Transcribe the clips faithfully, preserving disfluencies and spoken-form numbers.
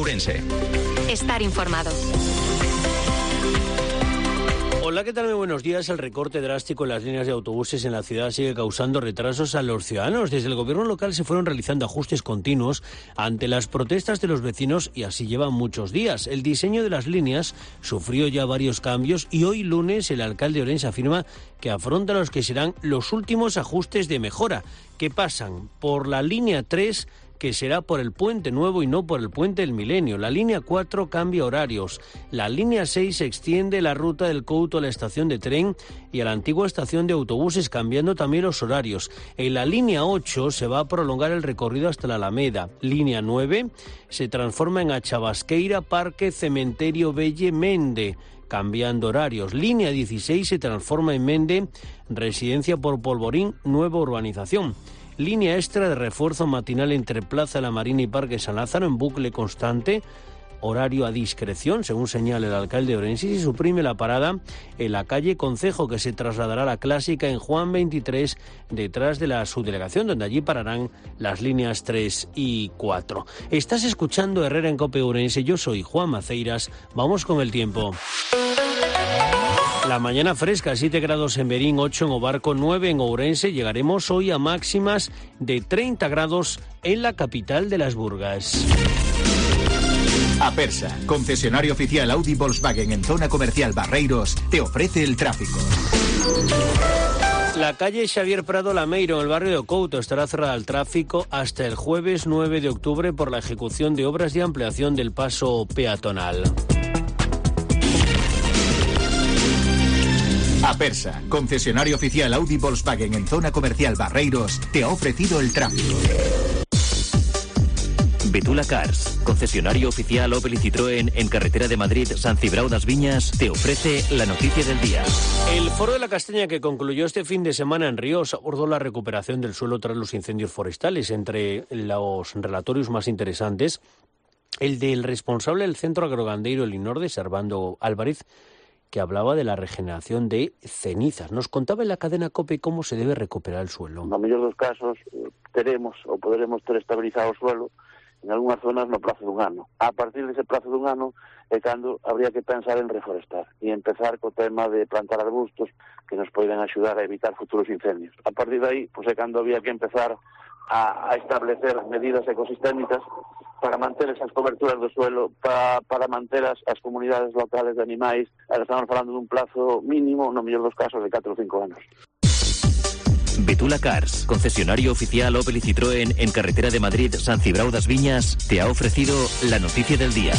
Ourense. Estar informado. Hola, ¿qué tal? Muy buenos días. El recorte drástico en las líneas de autobuses en la ciudad sigue causando retrasos a los ciudadanos. Desde el gobierno local se fueron realizando ajustes continuos ante las protestas de los vecinos y así llevan muchos días. El diseño de las líneas sufrió ya varios cambios y hoy lunes el alcalde de Ourense afirma que afronta los que serán los últimos ajustes de mejora, que pasan por la línea tres, que será por el Puente Nuevo y no por el Puente del Milenio. La línea cuatro cambia horarios. La línea seis extiende la ruta del Couto a la estación de tren y a la antigua estación de autobuses, cambiando también los horarios. En la línea ocho se va a prolongar el recorrido hasta la Alameda. Línea nueve se transforma en Achabasqueira, Parque, Cementerio, Belle, Mende, cambiando horarios. Línea dieciséis se transforma en Mende, Residencia por Polvorín, nueva urbanización. Línea extra de refuerzo matinal entre Plaza La Marina y Parque San Lázaro en bucle constante, horario a discreción, según señala el alcalde de Ourense, y se suprime la parada en la calle Concejo, que se trasladará a la Clásica en Juan veintitrés, detrás de la subdelegación, donde allí pararán las líneas tres y cuatro. Estás escuchando Herrera en Cope Ourense, yo soy Juan Maceiras, vamos con el tiempo. La mañana fresca, siete grados en Berín, ocho en Obarco, nueve en Ourense. Llegaremos hoy a máximas de treinta grados en la capital de las Burgas. Apersa, concesionario oficial Audi Volkswagen en zona comercial Barreiros, te ofrece el tráfico. La calle Xavier Prado Lameiro, en el barrio de Couto, estará cerrada al tráfico hasta el jueves nueve de octubre por la ejecución de obras de ampliación del paso peatonal. Apersa, concesionario oficial Audi Volkswagen en zona comercial Barreiros, te ha ofrecido el tráfico. Betula Cars, concesionario oficial Opel y Citroën en carretera de Madrid, San Cibrao das Viñas, te ofrece la noticia del día. El Foro de la Castaña, que concluyó este fin de semana en Ríos, abordó la recuperación del suelo tras los incendios forestales. Entre los relatorios más interesantes, el del responsable del Centro Agrogandeiro El Inorde, Servando Álvarez, que hablaba de la regeneración de cenizas. Nos contaba en la cadena COPE cómo se debe recuperar el suelo. Na mellor dos casos, teremos ou poderemos ter estabilizado o suelo en algunhas zonas no prazo dun ano. A partir dese prazo dun ano é cando habría que pensar en reforestar e empezar co tema de plantar arbustos que nos poden axudar a evitar futuros incendios. A partir de aí, pois é cando había que empezar a, a establecer medidas ecosistémicas para manter esas coberturas do suelo, para, para manter as, as comunidades locales de animais. Ahora estamos falando dun plazo mínimo, no mellor dos casos, de catro ou cinco anos. Betula Cars, concesionario oficial Opel y Citroën en carretera de Madrid, San Cibrao das Viñas, te ha ofrecido la noticia del día.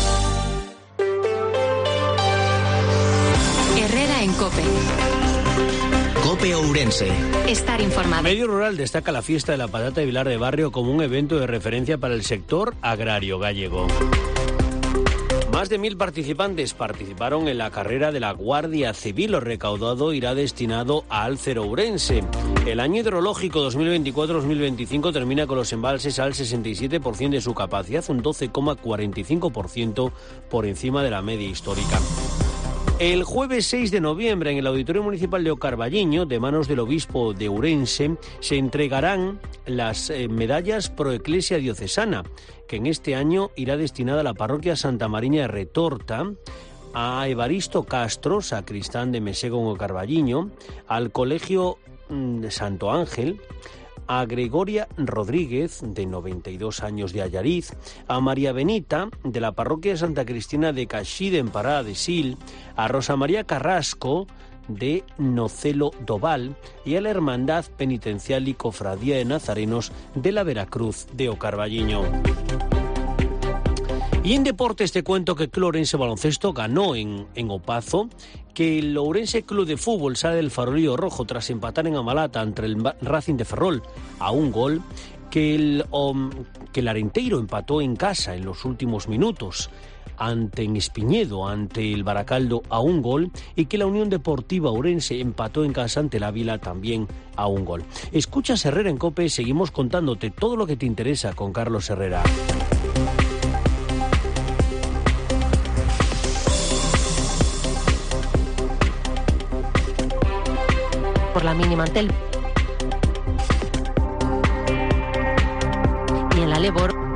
Herrera en Cope. Cope Ourense. Estar informado. Medio Rural destaca la fiesta de la patata de Vilar de Barrio como un evento de referencia para el sector agrario gallego. Más de mil participantes participaron en la carrera de la Guardia Civil. Lo recaudado irá destinado a Alcero Ourense. El año hidrológico dos mil veinticuatro dos mil veinticinco termina con los embalses al sesenta y siete por ciento de su capacidad, un doce coma cuarenta y cinco por ciento por encima de la media histórica. El jueves seis de noviembre, en el Auditorio Municipal de Ocarballiño, de manos del obispo de Ourense, se entregarán las eh, medallas Pro Ecclesia Diocesana, que en este año irá destinada a la parroquia Santa Mariña de Retorta, a Evaristo Castro, sacristán de Mesego en Ocarballiño, al Colegio mm, de Santo Ángel, a Gregoria Rodríguez, de noventa y dos años, de Allariz, a María Benita, de la parroquia Santa Cristina de Caxide, en Parada de Sil, a Rosa María Carrasco, de Nocelo Doval, y a la Hermandad Penitencial y Cofradía de Nazarenos de la Veracruz de Ocarballiño. Y en deportes te cuento que Club Ourense Baloncesto ganó en, en Opazo, que el Ourense Club de Fútbol sale del farolillo rojo tras empatar en Amalata entre el Racing de Ferrol a un gol, que el, um, que el Arenteiro empató en casa en los últimos minutos ante en Espiñedo, ante el Baracaldo a un gol, y que la Unión Deportiva Ourense empató en casa ante el Ávila también a un gol. Escuchas Herrera en COPE, seguimos contándote todo lo que te interesa con Carlos Herrera. Por la mínima ante el... Y en la Lebor...